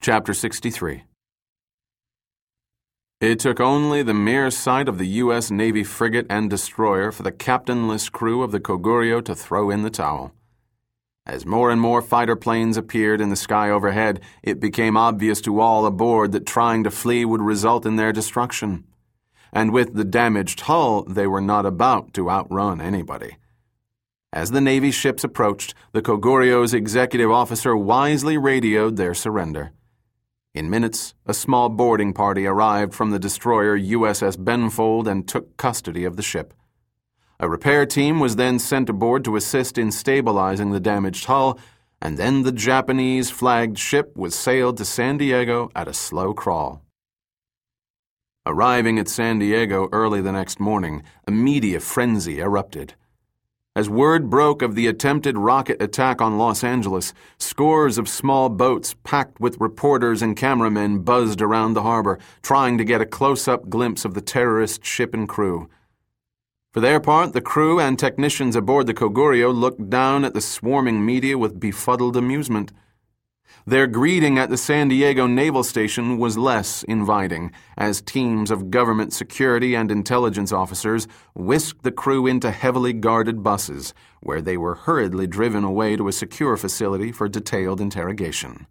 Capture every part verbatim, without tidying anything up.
Chapter sixty-three. It took only the mere sight of the U S Navy frigate and destroyer for the captainless crew of the Kogouryo to throw in the towel. As more and more fighter planes appeared in the sky overhead, it became obvious to all aboard that trying to flee would result in their destruction. And with the damaged hull, they were not about to outrun anybody. As the Navy ships approached, the Kogouryo's executive officer wisely radioed their surrender. In minutes, a small boarding party arrived from the destroyer U S S Benfold and took custody of the ship. A repair team was then sent aboard to assist in stabilizing the damaged hull, and then the Japanese-flagged ship was sailed to San Diego at a slow crawl. Arriving at San Diego early the next morning, a media frenzy erupted. As word broke of the attempted rocket attack on Los Angeles, scores of small boats packed with reporters and cameramen buzzed around the harbor, trying to get a close-up glimpse of the terrorist ship and crew. For their part, the crew and technicians aboard the Kogouryo looked down at the swarming media with befuddled amusement. Their greeting at the San Diego Naval Station was less inviting, as teams of government security and intelligence officers whisked the crew into heavily guarded buses, where they were hurriedly driven away to a secure facility for detailed interrogation.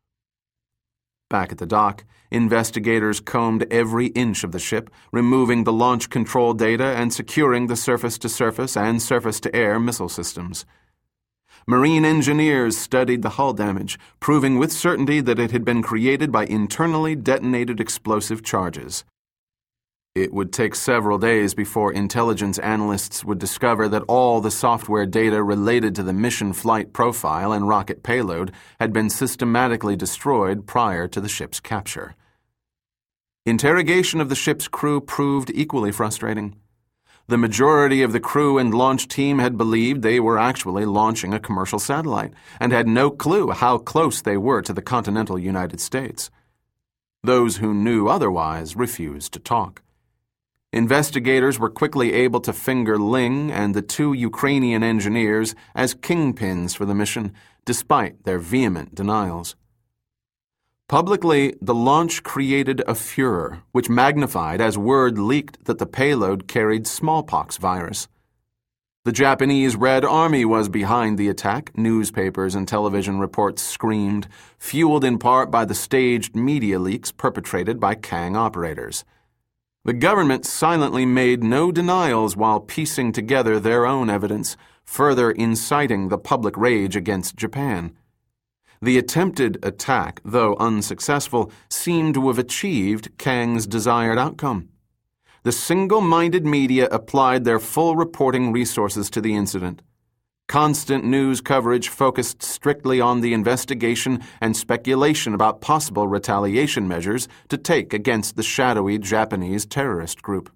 Back at the dock, investigators combed every inch of the ship, removing the launch control data and securing the surface-to-surface and surface-to-air missile systems. Marine engineers studied the hull damage, proving with certainty that it had been created by internally detonated explosive charges. It would take several days before intelligence analysts would discover that all the software data related to the mission flight profile and rocket payload had been systematically destroyed prior to the ship's capture. Interrogation of the ship's crew proved equally frustrating. The majority of the crew and launch team had believed they were actually launching a commercial satellite and had no clue how close they were to the continental United States. Those who knew otherwise refused to talk. Investigators were quickly able to finger Ling and the two Ukrainian engineers as kingpins for the mission, despite their vehement denials. Publicly, the launch created a furor, which magnified as word leaked that the payload carried smallpox virus. The Japanese Red Army was behind the attack, newspapers and television reports screamed, fueled in part by the staged media leaks perpetrated by Kang operators. The government silently made no denials while piecing together their own evidence, further inciting the public rage against Japan. The attempted attack, though unsuccessful, seemed to have achieved Kang's desired outcome. The single-minded media applied their full reporting resources to the incident. Constant news coverage focused strictly on the investigation and speculation about possible retaliation measures to take against the shadowy Japanese terrorist group.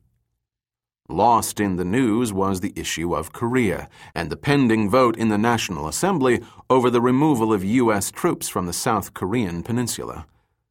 Lost in the news was the issue of Korea and the pending vote in the National Assembly over the removal of U S troops from the South Korean peninsula.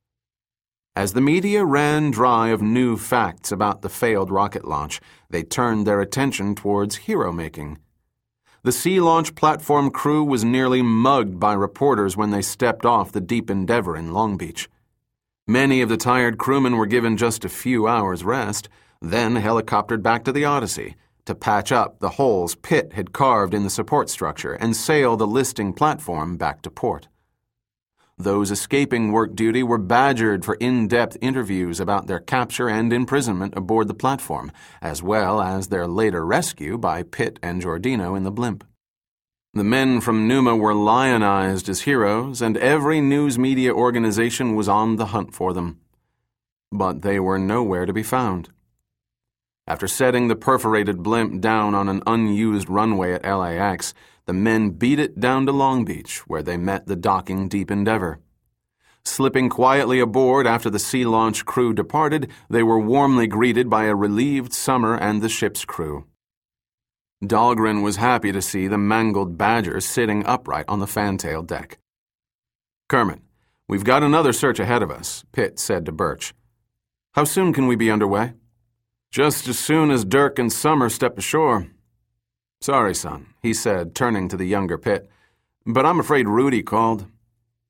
As the media ran dry of new facts about the failed rocket launch, they turned their attention towards hero-making. The sea launch platform crew was nearly mugged by reporters when they stepped off the Deep Endeavor in Long Beach. Many of the tired crewmen were given just a few hours' rest, then helicoptered back to the Odyssey to patch up the holes Pitt had carved in the support structure and sail the listing platform back to port. Those escaping work duty were badgered for in-depth interviews about their capture and imprisonment aboard the platform, as well as their later rescue by Pitt and Giordino in the blimp. The men from Numa were lionized as heroes, and every news media organization was on the hunt for them. But they were nowhere to be found. After setting the perforated blimp down on an unused runway at L A X, the men beat it down to Long Beach, where they met the docking Deep Endeavor. Slipping quietly aboard after the sea launch crew departed, they were warmly greeted by a relieved Summer and the ship's crew. Dahlgren was happy to see the mangled Badger sitting upright on the fantail deck. "Kermit, we've got another search ahead of us," Pitt said to Birch. "How soon can we be underway?" "Just as soon as Dirk and Summer step ashore." "Sorry, son," he said, turning to the younger Pitt, "but I'm afraid Rudy called.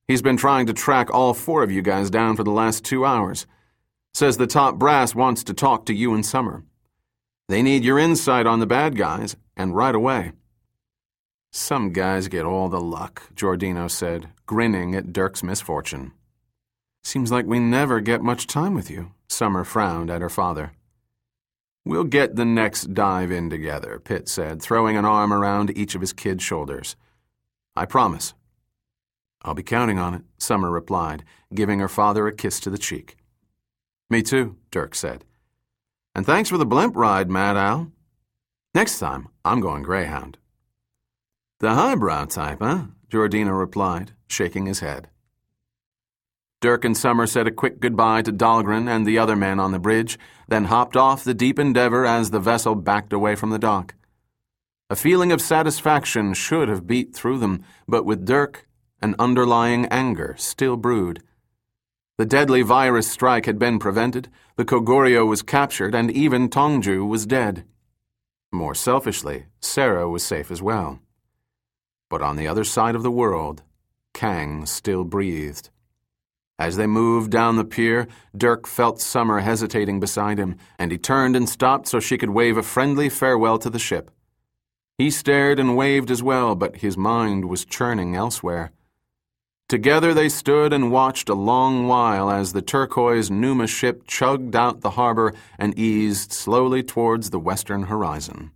He's been trying to track all four of you guys down for the last two hours. Says the top brass wants to talk to you and Summer. They need your insight on the bad guys, and right away." "Some guys get all the luck," Giordino said, grinning at Dirk's misfortune. "Seems like we never get much time with you," Summer frowned at her father. "We'll get the next dive in together," Pitt said, throwing an arm around each of his kids' shoulders. "I promise." "I'll be counting on it," Summer replied, giving her father a kiss to the cheek. "Me too," Dirk said. "And thanks for the blimp ride, Mad Al. Next time, I'm going Greyhound." "The highbrow type, huh?" Giordino replied, shaking his head. Dirk and Summer said a quick goodbye to Dahlgren and the other men on the bridge, then hopped off the Deep Endeavor as the vessel backed away from the dock. A feeling of satisfaction should have beat through them, but with Dirk, an underlying anger still brewed. The deadly virus strike had been prevented, the Kogorio was captured, and even Tongju was dead. More selfishly, Sarah was safe as well. But on the other side of the world, Kang still breathed. As they moved down the pier, Dirk felt Summer hesitating beside him, and he turned and stopped so she could wave a friendly farewell to the ship. He stared and waved as well, but his mind was churning elsewhere. Together they stood and watched a long while as the turquoise Numa ship chugged out the harbor and eased slowly towards the western horizon.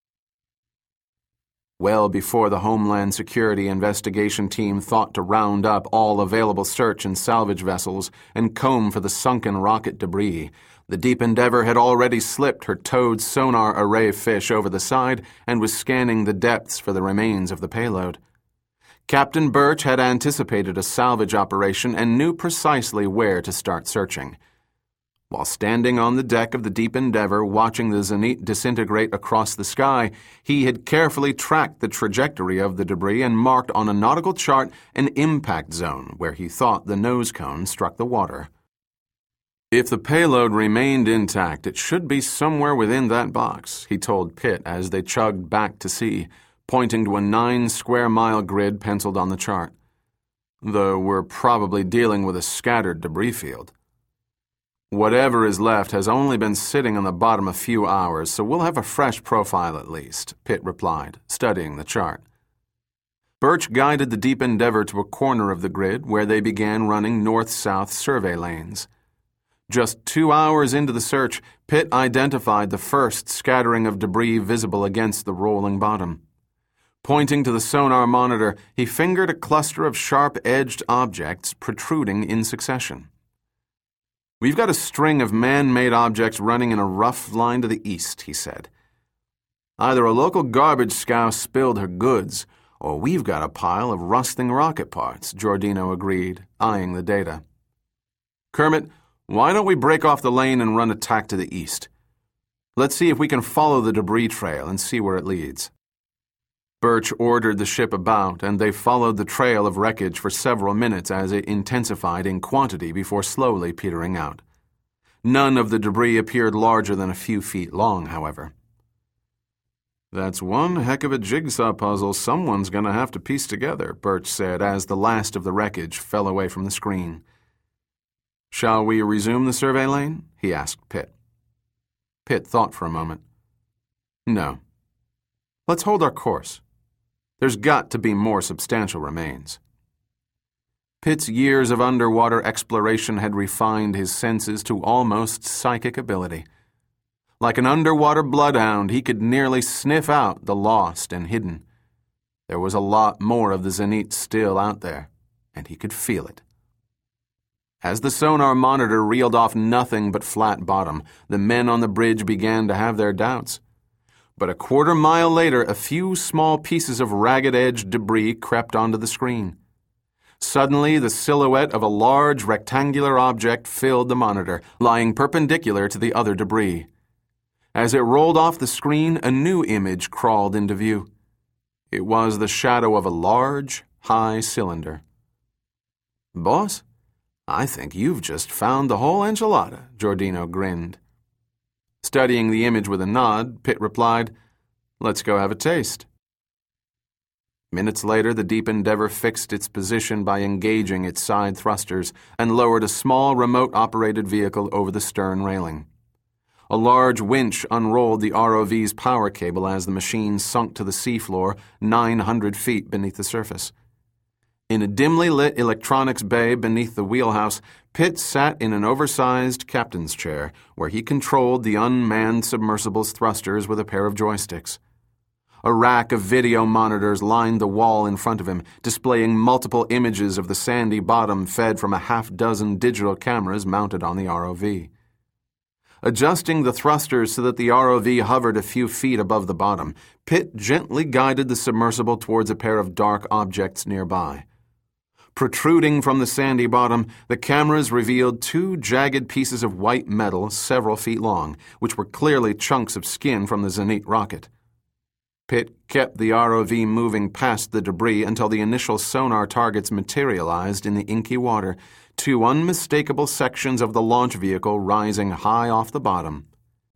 Well before the Homeland Security investigation team thought to round up all available search and salvage vessels and comb for the sunken rocket debris, the Deep Endeavor had already slipped her towed sonar array fish over the side and was scanning the depths for the remains of the payload. Captain Birch had anticipated a salvage operation and knew precisely where to start searching. While standing on the deck of the Deep Endeavor watching the Zenit disintegrate across the sky, he had carefully tracked the trajectory of the debris and marked on a nautical chart an impact zone where he thought the nose cone struck the water. "If the payload remained intact, it should be somewhere within that box," he told Pitt as they chugged back to sea, pointing to a nine-square-mile grid penciled on the chart. "Though we're probably dealing with a scattered debris field. Whatever is left has only been sitting on the bottom a few hours, so we'll have a fresh profile at least," Pitt replied, studying the chart. Birch guided the Deep Endeavor to a corner of the grid where they began running north-south survey lanes. Just two hours into the search, Pitt identified the first scattering of debris visible against the rolling bottom. Pointing to the sonar monitor, he fingered a cluster of sharp-edged objects protruding in succession. "We've got a string of man-made objects running in a rough line to the east," he said. "Either a local garbage scow spilled her goods, or we've got a pile of rusting rocket parts," Giordino agreed, eyeing the data. "Kermit, why don't we break off the lane and run a tack to the east? Let's see if we can follow the debris trail and see where it leads." Birch ordered the ship about, and they followed the trail of wreckage for several minutes as it intensified in quantity before slowly petering out. None of the debris appeared larger than a few feet long, however. "That's one heck of a jigsaw puzzle someone's going to have to piece together," Birch said as the last of the wreckage fell away from the screen. "Shall we resume the survey lane?" he asked Pitt. Pitt thought for a moment. "No. Let's hold our course. There's got to be more substantial remains." Pitt's years of underwater exploration had refined his senses to almost psychic ability. Like an underwater bloodhound, he could nearly sniff out the lost and hidden. There was a lot more of the Zenit still out there, and he could feel it. As the sonar monitor reeled off nothing but flat bottom, the men on the bridge began to have their doubts. But a quarter mile later, a few small pieces of ragged-edged debris crept onto the screen. Suddenly, the silhouette of a large rectangular object filled the monitor, lying perpendicular to the other debris. As it rolled off the screen, a new image crawled into view. It was the shadow of a large, high cylinder. "Boss, I think you've just found the whole enchilada," Giordino grinned. Studying the image with a nod, Pitt replied, "Let's go have a taste." Minutes later, the Deep Endeavour fixed its position by engaging its side thrusters and lowered a small remote-operated vehicle over the stern railing. A large winch unrolled the R O V's power cable as the machine sunk to the seafloor nine hundred feet beneath the surface. In a dimly lit electronics bay beneath the wheelhouse, Pitt sat in an oversized captain's chair where he controlled the unmanned submersible's thrusters with a pair of joysticks. A rack of video monitors lined the wall in front of him, displaying multiple images of the sandy bottom fed from a half-dozen digital cameras mounted on the R O V. Adjusting the thrusters so that the R O V hovered a few feet above the bottom, Pitt gently guided the submersible towards a pair of dark objects nearby. Protruding from the sandy bottom, the cameras revealed two jagged pieces of white metal several feet long, which were clearly chunks of skin from the Zenit rocket. Pitt kept the R O V moving past the debris until the initial sonar targets materialized in the inky water, two unmistakable sections of the launch vehicle rising high off the bottom.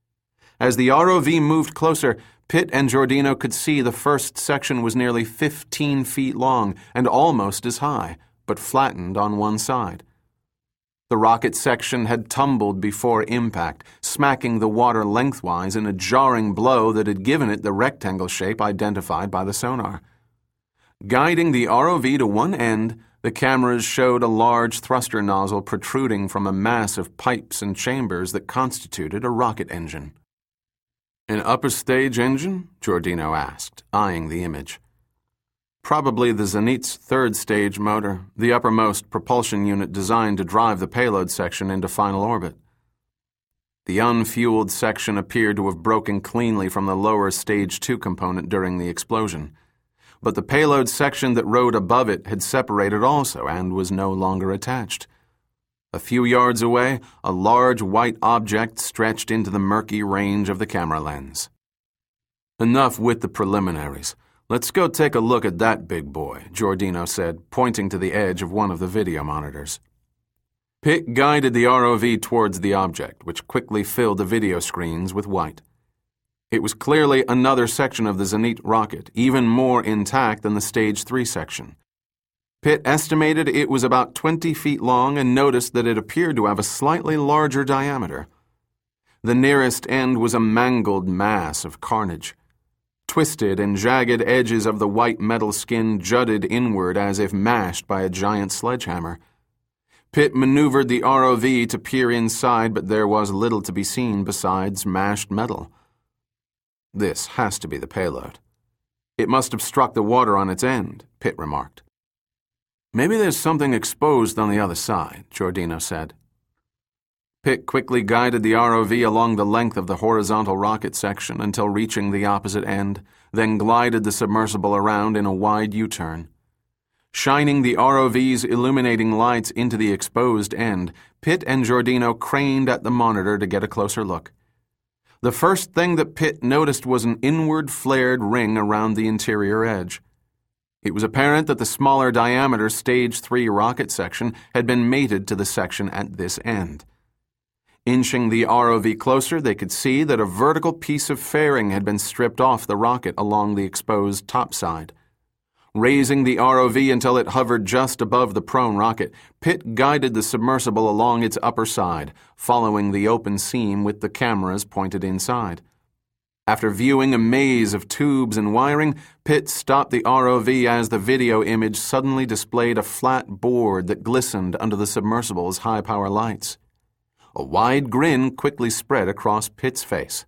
As the R O V moved closer, Pitt and Giordino could see the first section was nearly fifteen feet long and almost as high, but flattened on one side. The rocket section had tumbled before impact, smacking the water lengthwise in a jarring blow that had given it the rectangle shape identified by the sonar. Guiding the R O V to one end, the cameras showed a large thruster nozzle protruding from a mass of pipes and chambers that constituted a rocket engine. "An upper-stage engine?" Giordino asked, eyeing the image. "Probably the Zenit's third-stage motor, the uppermost propulsion unit designed to drive the payload section into final orbit." The unfueled section appeared to have broken cleanly from the lower Stage two component during the explosion. But the payload section that rode above it had separated also and was no longer attached. A few yards away, a large white object stretched into the murky range of the camera lens. "Enough with the preliminaries. Let's go take a look at that big boy," Giordino said, pointing to the edge of one of the video monitors. Pitt guided the R O V towards the object, which quickly filled the video screens with white. It was clearly another section of the Zenit rocket, even more intact than the Stage three section. Pitt estimated it was about twenty feet long and noticed that it appeared to have a slightly larger diameter. The nearest end was a mangled mass of carnage. Twisted and jagged edges of the white metal skin jutted inward as if mashed by a giant sledgehammer. Pitt maneuvered the R O V to peer inside, but there was little to be seen besides mashed metal. "This has to be the payload. It must have struck the water on its end," Pitt remarked. "Maybe there's something exposed on the other side," Giordino said. Pitt quickly guided the R O V along the length of the horizontal rocket section until reaching the opposite end, then glided the submersible around in a wide U-turn. Shining the R O V's illuminating lights into the exposed end, Pitt and Giordino craned at the monitor to get a closer look. The first thing that Pitt noticed was an inward flared ring around the interior edge. It was apparent that the smaller diameter Stage three rocket section had been mated to the section at this end. Inching the R O V closer, they could see that a vertical piece of fairing had been stripped off the rocket along the exposed topside. Raising the R O V until it hovered just above the prone rocket, Pitt guided the submersible along its upper side, following the open seam with the cameras pointed inside. After viewing a maze of tubes and wiring, Pitt stopped the R O V as the video image suddenly displayed a flat board that glistened under the submersible's high-power lights. A wide grin quickly spread across Pitt's face.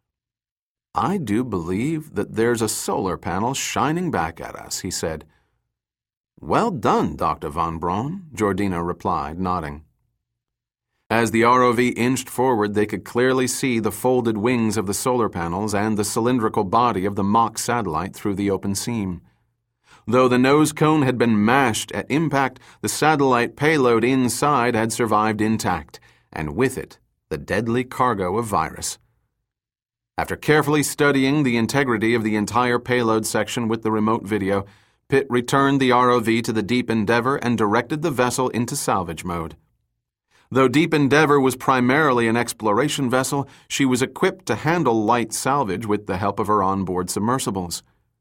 "I do believe that there's a solar panel shining back at us," he said. "Well done, Doctor Von Braun," Giordino replied, nodding. As the R O V inched forward, they could clearly see the folded wings of the solar panels and the cylindrical body of the mock satellite through the open seam. Though the nose cone had been mashed at impact, the satellite payload inside had survived intact, and with it, the deadly cargo of virus. After carefully studying the integrity of the entire payload section with the remote video, Pitt returned the R O V to the Deep Endeavour and directed the vessel into salvage mode. Though Deep Endeavour was primarily an exploration vessel, she was equipped to handle light salvage with the help of her onboard submersibles.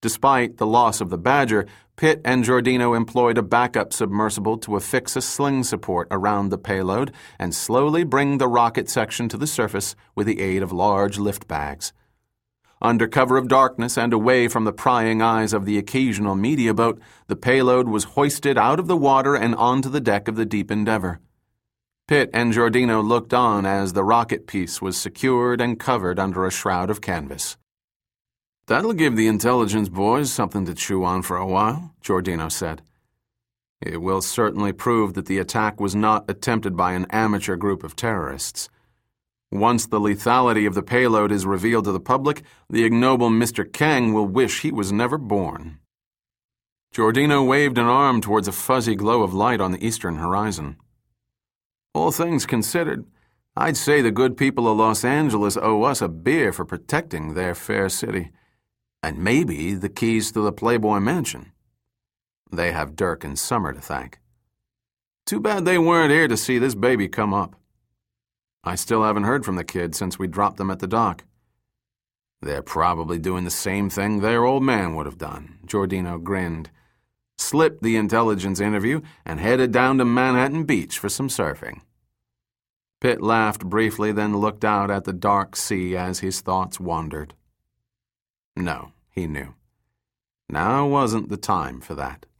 Despite the loss of the Badger, Pitt and Giordino employed a backup submersible to affix a sling support around the payload and slowly bring the rocket section to the surface with the aid of large lift bags. Under cover of darkness and away from the prying eyes of the occasional media boat, the payload was hoisted out of the water and onto the deck of the Deep Endeavor. Pitt and Giordino looked on as the rocket piece was secured and covered under a shroud of canvas. "That'll give the intelligence boys something to chew on for a while," Giordino said. "It will certainly prove that the attack was not attempted by an amateur group of terrorists. Once the lethality of the payload is revealed to the public, the ignoble Mister Kang will wish he was never born." Giordino waved an arm towards a fuzzy glow of light on the eastern horizon. "All things considered, I'd say the good people of Los Angeles owe us a beer for protecting their fair city. And maybe the keys to the Playboy Mansion. They have Dirk and Summer to thank. Too bad they weren't here to see this baby come up. I still haven't heard from the kids since we dropped them at the dock. They're probably doing the same thing their old man would have done," Giordino grinned, slipped the intelligence interview, and headed down to Manhattan Beach for some surfing. Pitt laughed briefly, then looked out at the dark sea as his thoughts wandered. No, he knew. Now wasn't the time for that.